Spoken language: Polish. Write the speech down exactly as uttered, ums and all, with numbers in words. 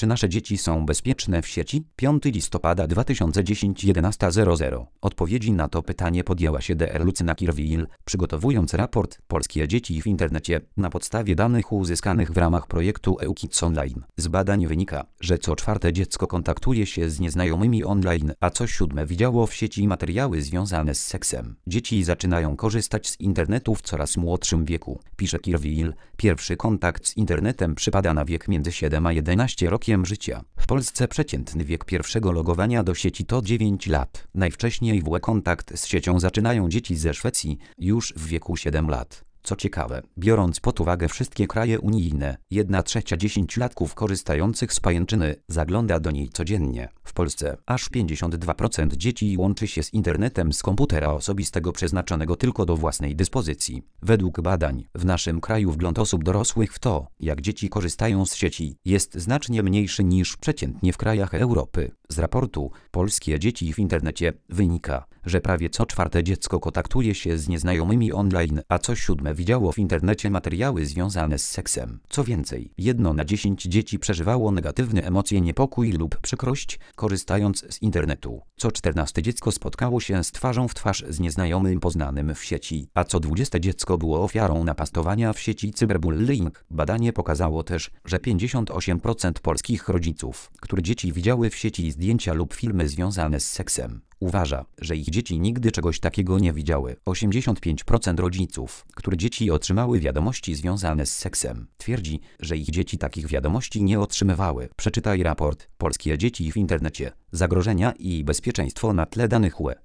Czy nasze dzieci są bezpieczne w sieci? piątego listopada dwa tysiące dziesiątego jedenasta zero zero. Odpowiedzi na to pytanie podjęła się D R Lucyna Kirwiel, przygotowując raport Polskie dzieci w internecie na podstawie danych uzyskanych w ramach projektu E U Kids Online. Z badań wynika, że co czwarte dziecko kontaktuje się z nieznajomymi online, a co siódme widziało w sieci materiały związane z seksem. Dzieci zaczynają korzystać z internetu w coraz młodszym wieku, pisze Kirwiel. Pierwszy kontakt z internetem przypada na wiek między siedem a jedenaście rokiem życia. W Polsce przeciętny wiek pierwszego logowania do sieci to dziewięć lat. Najwcześniej w kontakt z siecią zaczynają dzieci ze Szwecji już w wieku siedem lat. Co ciekawe, biorąc pod uwagę wszystkie kraje unijne, jedna trzecia dziesięciolatków korzystających z pajęczyny zagląda do niej codziennie. W Polsce aż pięćdziesiąt dwa procent dzieci łączy się z internetem z komputera osobistego przeznaczonego tylko do własnej dyspozycji. Według badań, w naszym kraju wgląd osób dorosłych w to, jak dzieci korzystają z sieci, jest znacznie mniejszy niż przeciętnie w krajach Europy. Z raportu Polskie dzieci w internecie wynika, że prawie co czwarte dziecko kontaktuje się z nieznajomymi online, a co siódme widziało w internecie materiały związane z seksem. Co więcej, jedno na dziesięć dzieci przeżywało negatywne emocje, niepokój lub przykrość, korzystając z internetu. Co czternaste dziecko spotkało się z twarzą w twarz z nieznajomym poznanym w sieci, a co dwudzieste dziecko było ofiarą napastowania w sieci cyberbullying. Badanie pokazało też, że pięćdziesiąt osiem procent polskich rodziców, które dzieci widziały w sieci zdjęcia lub filmy związane z seksem, uważa, że ich dzieci nigdy czegoś takiego nie widziały. osiemdziesiąt pięć procent rodziców, które dzieci otrzymały wiadomości związane z seksem, twierdzi, że ich dzieci takich wiadomości nie otrzymywały. Przeczytaj raport Polskie dzieci w internecie. Zagrożenia i bezpieczeństwo na tle danych U E.